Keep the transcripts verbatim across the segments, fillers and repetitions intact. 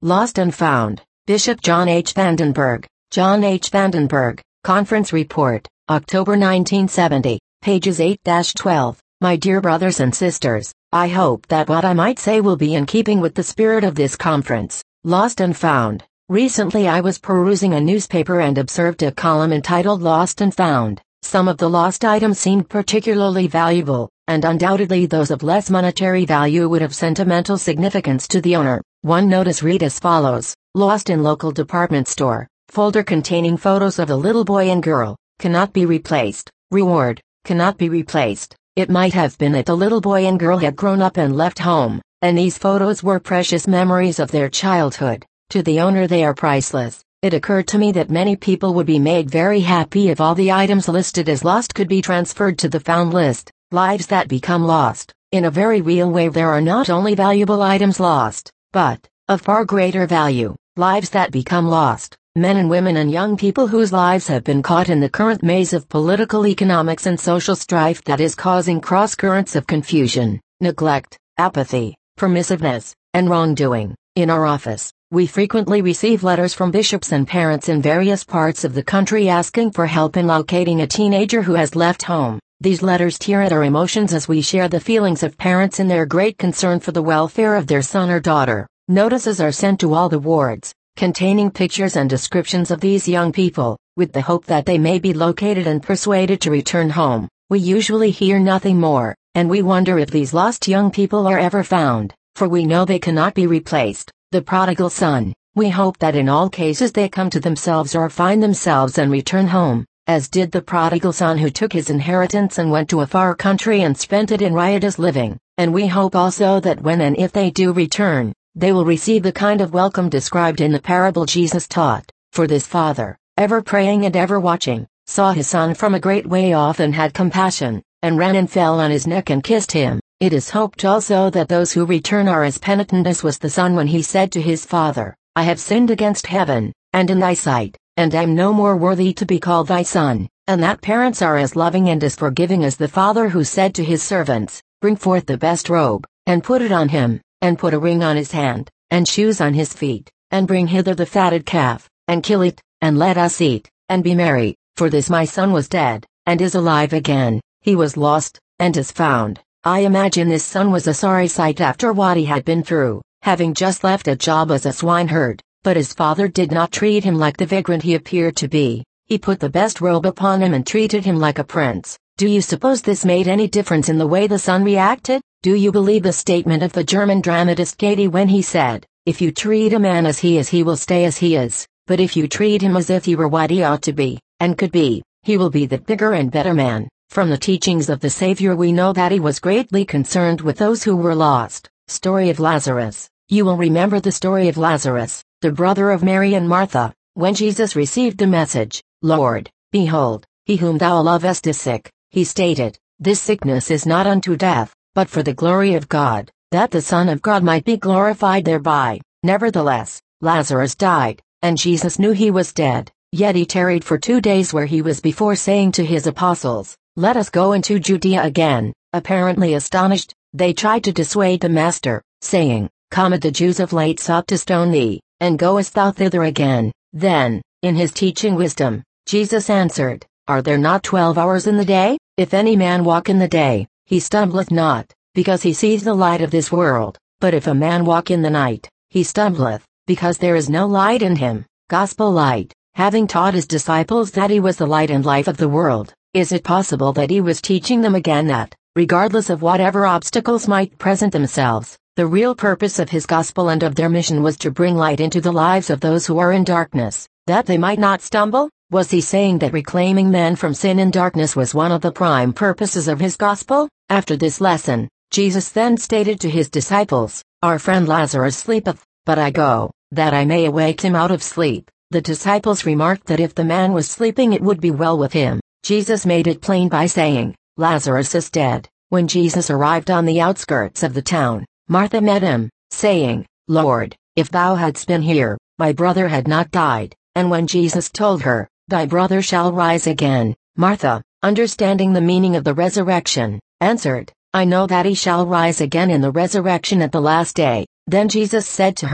Lost and Found. Bishop John H. Vandenberg. John H. Vandenberg. Conference Report, October nineteen seventy, pages eight to twelve. My dear brothers and sisters, I hope that what I might say will be in keeping with the spirit of this conference. Lost and Found. Recently I was perusing a newspaper and observed a column entitled Lost and Found. Some of the lost items seemed particularly valuable, and undoubtedly those of less monetary value would have sentimental significance to the owner. One notice read as follows: Lost in local department store. Folder containing photos of a little boy and girl. Cannot be replaced. Reward. Cannot be replaced. It might have been that the little boy and girl had grown up and left home, and these photos were precious memories of their childhood. To the owner they are priceless. It occurred to me that many people would be made very happy if all the items listed as lost could be transferred to the found list. Lives that become lost. In a very real way, there are not only valuable items lost, but, of far greater value, lives that become lost. Men and women and young people whose lives have been caught in the current maze of political economics and social strife that is causing cross-currents of confusion, neglect, apathy, permissiveness, and wrongdoing. In our office, we frequently receive letters from bishops and parents in various parts of the country asking for help in locating a teenager who has left home. These letters tear at our emotions as we share the feelings of parents in their great concern for the welfare of their son or daughter. Notices are sent to all the wards, containing pictures and descriptions of these young people, with the hope that they may be located and persuaded to return home. We usually hear nothing more, and we wonder if these lost young people are ever found, for we know they cannot be replaced. The prodigal son. We hope that in all cases they come to themselves or find themselves and return home, as did the prodigal son who took his inheritance and went to a far country and spent it in riotous living. And we hope also that when and if they do return, they will receive the kind of welcome described in the parable Jesus taught. For this father, ever praying and ever watching, saw his son from a great way off and had compassion, and ran and fell on his neck and kissed him. It is hoped also that those who return are as penitent as was the son when he said to his father, I have sinned against heaven, and in thy sight, and am no more worthy to be called thy son, and that parents are as loving and as forgiving as the father who said to his servants, bring forth the best robe, and put it on him, and put a ring on his hand, and shoes on his feet, and bring hither the fatted calf, and kill it, and let us eat, and be merry, for this my son was dead, and is alive again, he was lost, and is found. I imagine this son was a sorry sight after what he had been through, having just left a job as a swineherd, but his father did not treat him like the vagrant he appeared to be. He put the best robe upon him and treated him like a prince. Do you suppose this made any difference in the way the son reacted? Do you believe the statement of the German dramatist Goethe when he said, if you treat a man as he is, he will stay as he is, but if you treat him as if he were what he ought to be, and could be, he will be the bigger and better man. From the teachings of the Savior we know that he was greatly concerned with those who were lost. Story of Lazarus. You will remember the story of Lazarus, the brother of Mary and Martha. When Jesus received the message, Lord, behold, he whom thou lovest is sick, he stated, this sickness is not unto death, but for the glory of God, that the Son of God might be glorified thereby. Nevertheless, Lazarus died, and Jesus knew he was dead, yet he tarried for two days where he was before, saying to his apostles, let us go into Judea again. Apparently astonished, they tried to dissuade the master, saying, come, the Jews of late sought to stone thee, and goest thou thither again? Then, in his teaching wisdom, Jesus answered, are there not twelve hours in the day? If any man walk in the day, he stumbleth not, because he sees the light of this world. But if a man walk in the night, he stumbleth, because there is no light in him. Gospel light. Having taught his disciples that he was the light and life of the world, is it possible that he was teaching them again that, regardless of whatever obstacles might present themselves, the real purpose of his gospel and of their mission was to bring light into the lives of those who are in darkness, that they might not stumble? Was he saying that reclaiming men from sin and darkness was one of the prime purposes of his gospel? After this lesson, Jesus then stated to his disciples, our friend Lazarus sleepeth, but I go, that I may awake him out of sleep. The disciples remarked that if the man was sleeping it would be well with him. Jesus made it plain by saying, Lazarus is dead. When Jesus arrived on the outskirts of the town, Martha met him, saying, Lord, if thou hadst been here, my brother had not died. And when Jesus told her, thy brother shall rise again, Martha, understanding the meaning of the resurrection, answered, I know that he shall rise again in the resurrection at the last day. Then Jesus said to her,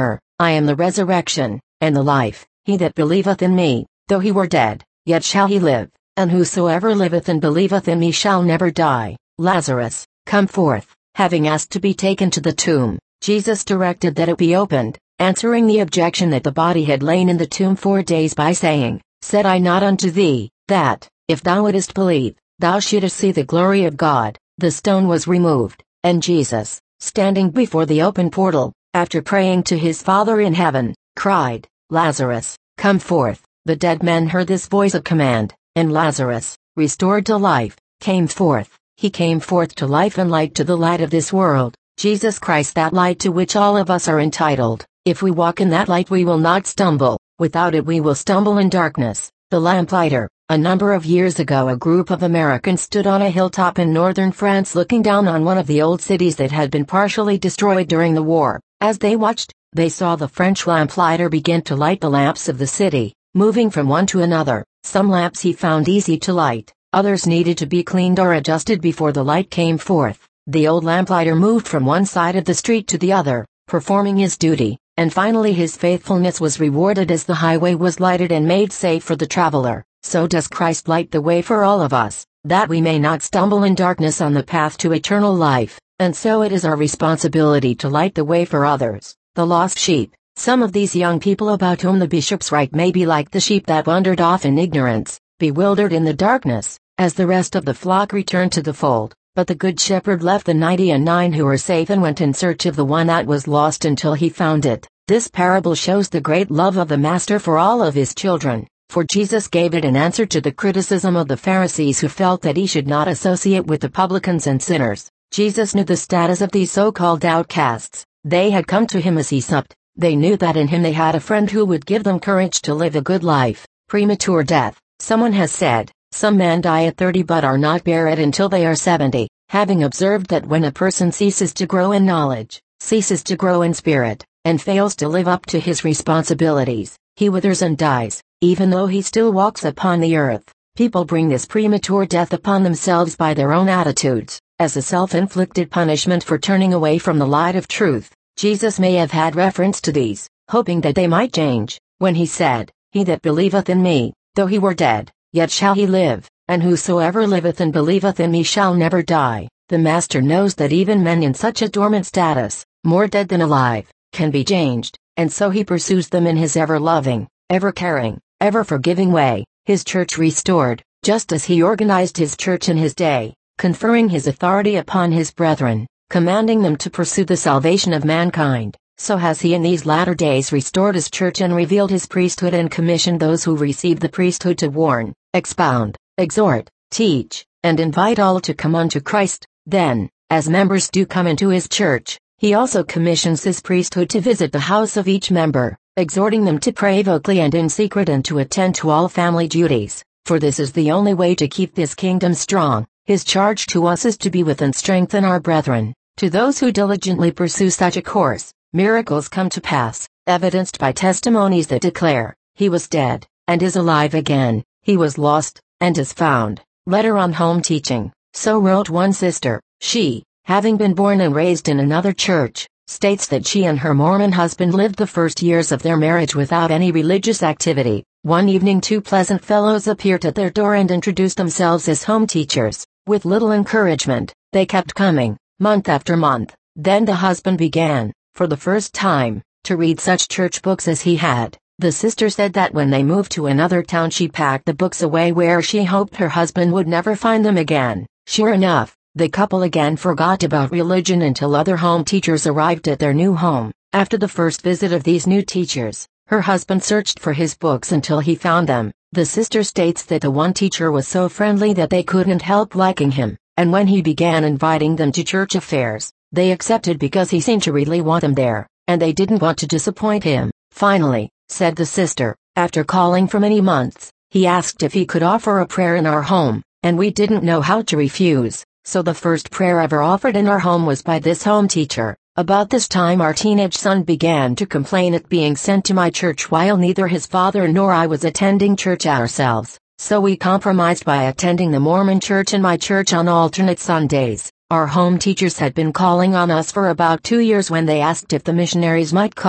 I am the resurrection, and the life. He that believeth in me, though he were dead, yet shall he live, and whosoever liveth and believeth in me shall never die. Lazarus, come forth. Having asked to be taken to the tomb, Jesus directed that it be opened, answering the objection that the body had lain in the tomb four days by saying, Said I not unto thee, that, if thou wouldest believe, thou shouldest see the glory of God? The stone was removed, and Jesus, standing before the open portal, after praying to his Father in heaven, cried, Lazarus, come forth. The dead men heard this voice of command, and Lazarus, restored to life, came forth. He came forth to life and light to the light of this world, Jesus Christ, that light to which all of us are entitled. If we walk in that light we will not stumble, without it we will stumble in darkness. The Lamplighter. A number of years ago a group of Americans stood on a hilltop in northern France looking down on one of the old cities that had been partially destroyed during the war. As they watched, they saw the French lamplighter begin to light the lamps of the city, moving from one to another. Some lamps he found easy to light, others needed to be cleaned or adjusted before the light came forth. The old lamplighter moved from one side of the street to the other, performing his duty, and finally his faithfulness was rewarded as the highway was lighted and made safe for the traveler. So does Christ light the way for all of us, that we may not stumble in darkness on the path to eternal life, and so it is our responsibility to light the way for others. The lost sheep. Some of these young people about whom the bishops write may be like the sheep that wandered off in ignorance, bewildered in the darkness, as the rest of the flock returned to the fold. But the good shepherd left the ninety and nine who were safe and went in search of the one that was lost until he found it. This parable shows the great love of the Master for all of his children, for Jesus gave it in answer to the criticism of the Pharisees who felt that he should not associate with the publicans and sinners. Jesus knew the status of these so-called outcasts. They had come to him as he supped. They knew that in him they had a friend who would give them courage to live a good life. Premature death. Someone has said, some men die at thirty but are not buried until they are seventy, having observed that when a person ceases to grow in knowledge, ceases to grow in spirit, and fails to live up to his responsibilities, he withers and dies, even though he still walks upon the earth. People bring this premature death upon themselves by their own attitudes, as a self-inflicted punishment for turning away from the light of truth. Jesus may have had reference to these, hoping that they might change, when he said, He that believeth in me, though he were dead, yet shall he live, and whosoever liveth and believeth in me shall never die. The Master knows that even men in such a dormant status, more dead than alive, can be changed, and so he pursues them in his ever-loving, ever-caring, ever-forgiving way. His church restored, just as he organized his church in his day, conferring his authority upon his brethren, commanding them to pursue the salvation of mankind, so has he in these latter days restored his church and revealed his priesthood and commissioned those who receive the priesthood to warn, expound, exhort, teach, and invite all to come unto Christ. Then, as members do come into his church, he also commissions his priesthood to visit the house of each member, exhorting them to pray vocally and in secret and to attend to all family duties, for this is the only way to keep this kingdom strong. His charge to us is to be with and strengthen our brethren. To those who diligently pursue such a course, miracles come to pass, evidenced by testimonies that declare, He was dead, and is alive again, He was lost, and is found. Letter on Home Teaching. So wrote one sister. She, having been born and raised in another church, states that she and her Mormon husband lived the first years of their marriage without any religious activity. One evening two pleasant fellows appeared at their door and introduced themselves as home teachers. With little encouragement, they kept coming, month after month. Then the husband began, for the first time, to read such church books as he had. The sister said that when they moved to another town she packed the books away where she hoped her husband would never find them again. Sure enough, the couple again forgot about religion until other home teachers arrived at their new home. After the first visit of these new teachers, her husband searched for his books until he found them. The sister states that the one teacher was so friendly that they couldn't help liking him, and when he began inviting them to church affairs, they accepted because he seemed to really want them there, and they didn't want to disappoint him. Finally, said the sister, after calling for many months, he asked if he could offer a prayer in our home, and we didn't know how to refuse, so the first prayer ever offered in our home was by this home teacher. About this time our teenage son began to complain at being sent to my church while neither his father nor I was attending church ourselves, so we compromised by attending the Mormon church and my church on alternate Sundays. Our home teachers had been calling on us for about two years when they asked if the missionaries might call.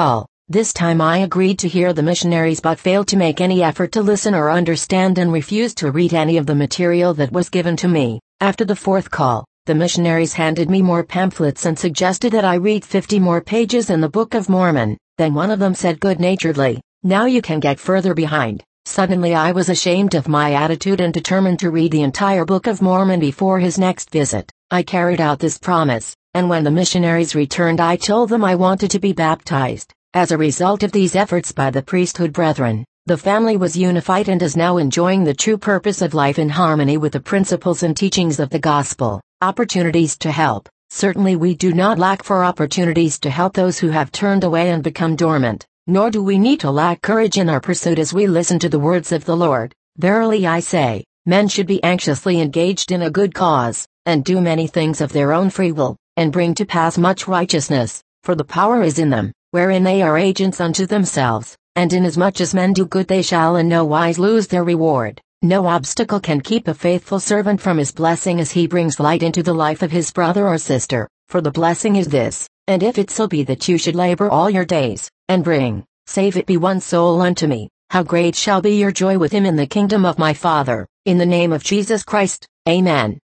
This time I agreed to hear the missionaries but failed to make any effort to listen or understand and refused to read any of the material that was given to me. After the fourth call, the missionaries handed me more pamphlets and suggested that I read fifty more pages in the Book of Mormon. Then one of them said good-naturedly, "Now you can get further behind." Suddenly I was ashamed of my attitude and determined to read the entire Book of Mormon before his next visit. I carried out this promise, and when the missionaries returned I told them I wanted to be baptized. As a result of these efforts by the priesthood brethren, the family was unified and is now enjoying the true purpose of life in harmony with the principles and teachings of the gospel. Opportunities to help. Certainly we do not lack for opportunities to help those who have turned away and become dormant, nor do we need to lack courage in our pursuit as we listen to the words of the Lord. Verily I say, men should be anxiously engaged in a good cause, and do many things of their own free will, and bring to pass much righteousness, for the power is in them, wherein they are agents unto themselves, and inasmuch as men do good they shall in no wise lose their reward. No obstacle can keep a faithful servant from his blessing as he brings light into the life of his brother or sister, for the blessing is this, and if it so be that you should labor all your days, and bring, save it be one soul unto me, how great shall be your joy with him in the kingdom of my Father, in the name of Jesus Christ, Amen.